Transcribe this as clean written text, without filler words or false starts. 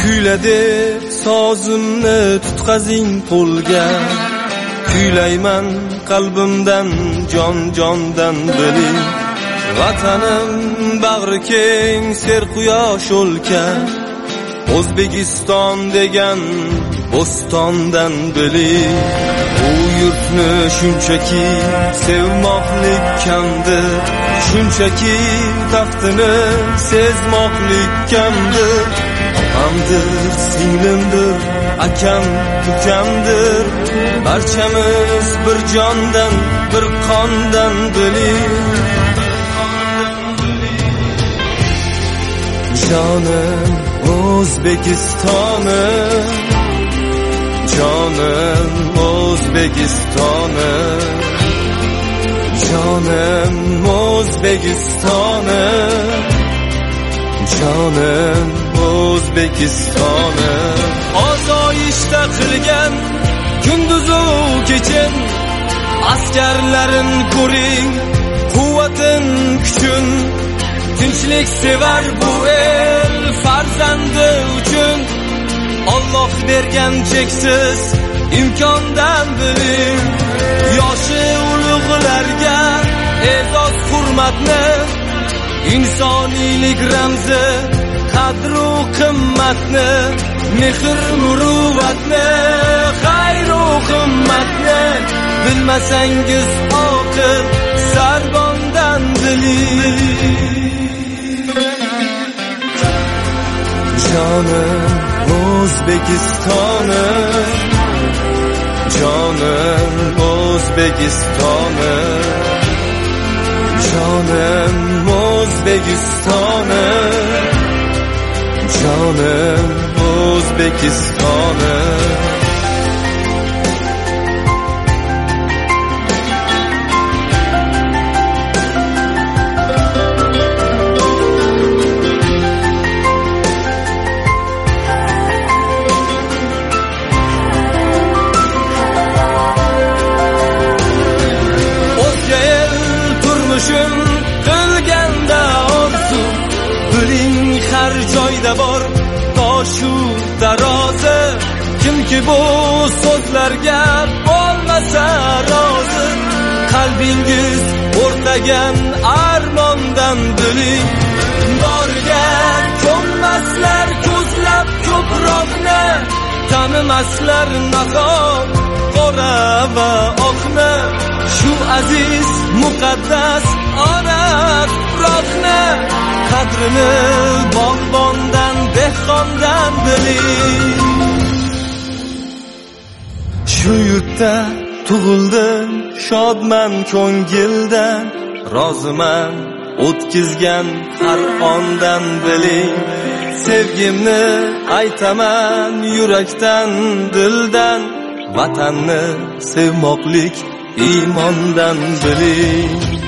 Kuyla deb sozimni tutqazing qo'lga, kuylayman qalbimdan jon-jondan biling. Vatanim bag'ri keng ser quyosh o'lka, O'zbekiston degan bo'stondan biling. Bu yurtni shunchaki sevmoqlik kamdir, shunchaki taxtini sezmoqlik kamdir. Otamdir, singlimdir, akam, ukamdir, barchamiz bir jondan, bir qondan biling. Jonim O'zbekistonim, jonim O'zbekistonim, jonim O'zbekistonim, jonim O'zbekistonim. Osoyishta qilgan kunduzu kechin, askarlarin ko'ring, quvvatin kuchun. Tinchlik sevar bu el farzandi uchun, Alloh bergan cheksiz imkondan biling. Yoshi ulug'larga e'zoz hurmatni, insoniylik ramzi qadru qimmatni, mehr muruvvatni, xayru himmatni bilmasangiz oqib sarbondan biling. Jonim O'zbekistonim, jonim O'zbekistonim, jonim O'zbekistonim, jonim O'zbekistonim. Qilganda orzu, biling har joyda bor toshu tarozi. Kimki bu so'zlarga bo'lmasa rozi, qalbingiz o'rtagan armondan biling. Borga ko'nmaslar ko'zlab ko'proqni, tanimaslar nahot qora va oqni. Shu aziz muqaddas ona tuproqni, qadrini bog'bondan dehqondan biling. Shu yurtda tug'ildim, shodman ko'ngildan, roziman o'tkizgan har ondan biling. Sevgimni aytaman yurakdan, dildan, vatanni sevmoqlik iymondan biling.